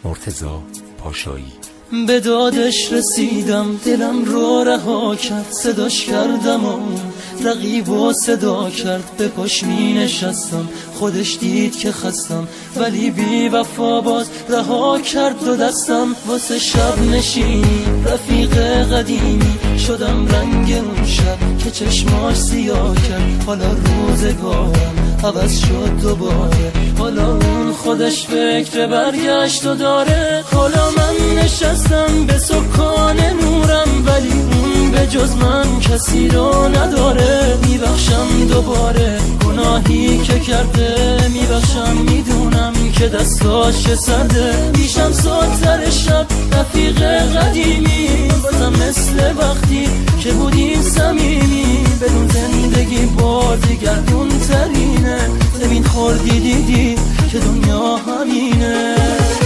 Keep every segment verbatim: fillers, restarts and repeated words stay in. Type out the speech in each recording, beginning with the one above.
مرتضی پاشایی. به دادش رسیدم، دلم رو رها کرد، صداش کردم و رقیب و صدا کرد. به پاش می نشستم، خودش دید که خستم، ولی بی وفا باز رها کرد دو دستم. واسه شب نشینی رفیق قدیمی شدم رنگ اون شب که چشماش سیاه کرد. حالا روزگارم عوض شد دوباره، حالا اون خودش فکر برگشت و داره. حالا من نشستم به سکان نورم، ولی اون به جز من کسی رو نداره. میبخشم دوباره گناهی که کرده، میبخشم میدونم که دستاش سرده. پیشم ساتر شب رفیق قدیمی، بازم مثل وقتی که بودیم صمیمی. بدون زندگی بار دیگردون ترینه، زمین خوردی دیدی که دنیا همینه.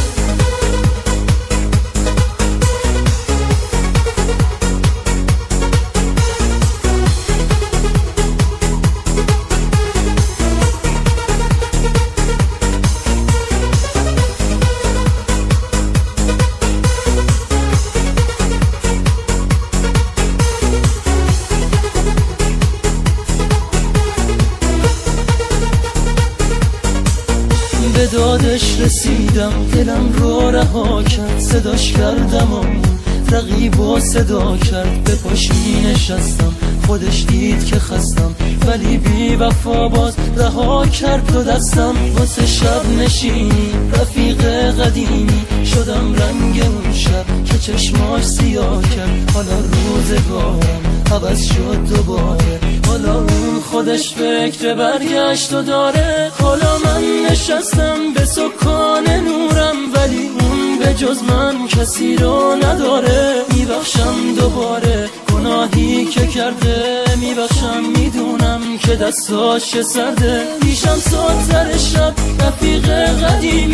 به دادش رسیدم، دلم رو رها کرد، صداش کردم و رقیب و صدا کرد. به پاش می نشستم، خودش دید که خستم، ولی بی وفا باز رها کرد دو دستم. واسه شب نشینی رفیق قدیمی شدم رنگ اون شب که چشماش سیاه کرد. حالا روزگارم عوض شد دوباره، حالا اون خودش فکر برگشت و داره. حالا من نشستم به سکان نورم، ولی اون به جز من کسی رو نداره. میبخشم دوباره گناهی که کرده، میبخشم میدونم که دستاش سرده. پیشم ساتر شب رفیق قدیم